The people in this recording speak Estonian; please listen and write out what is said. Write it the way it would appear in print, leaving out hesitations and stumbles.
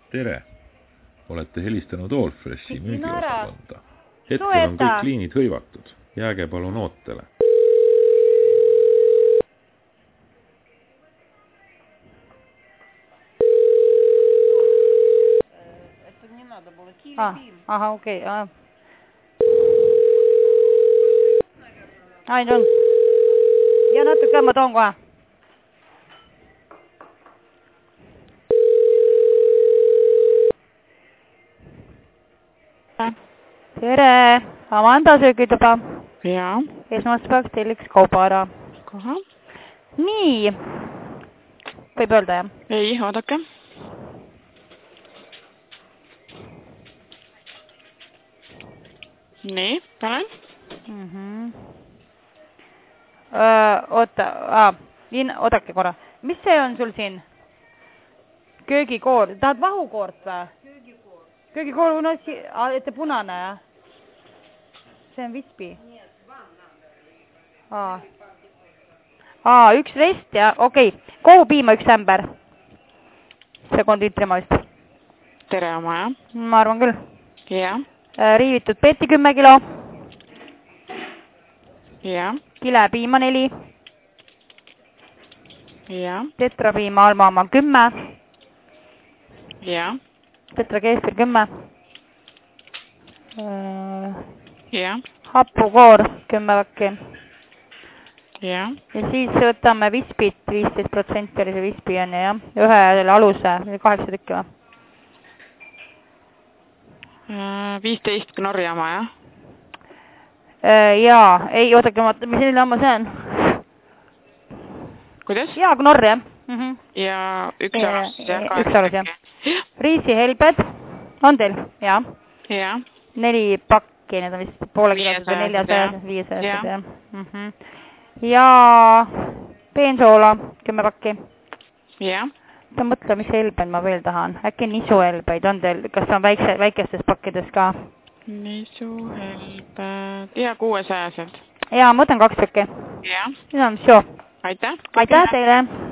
Tere! Olete helistanud Allfreshi müügiosakonda. Hetkel on kõik liinid hõivatud. Jääge palun ootele. Aha, okei. Ai, on. Ja natuke ma toon kohe. Tere! Amanda söögituba. Jaa. Esmaspäevaks telliks kauba ära. Kohe. Nii. Võib öelda, jah? Ei, oodake. Nii, panen. Oodake korra. Mis see on sul siin? Köögikoor. Tahad vahukoort või? Köögikoor on ette punane, jah? See on vispi. Üks rest, jah? Okei. Kohupiima üks ämber. See konditrimalist. Tere oma, jah? Ma arvan küll. Jah. Riivitud peeti 10 kilo. Jah. Kilepiima 4. Jah. Tetrapiima almaama 10. Jah. Tetrakeefir 10. Jah. Hapukoor 10 väkki. Jah. Ja siis võtame vispit, 15% oli see vispi on ja ühe selle aluse, 8 tükki või? 15 Knorri oma, jah? Jaa, ei, oodake, mis selline amma see on? Kuidas? Jaa, Knorr, jah. Ja üks alus, jah? Üks alus, jah. Riisihelbed on teil, jah? Jah. 4 pakki, need on vist poole kilosed või 400, 500, jah. Ja peensoola 10 pakki. Jah. Ma mõtlen, mis helbeid ma veel tahan. Äkki nisuhelbeid on teil, kas on väikestes pakkides ka? Nisuhelbed, ja 600-sed. Jaa, ma võtan 2 tükki. Jah. Nüüd on, Aitäh. Aitäh teile!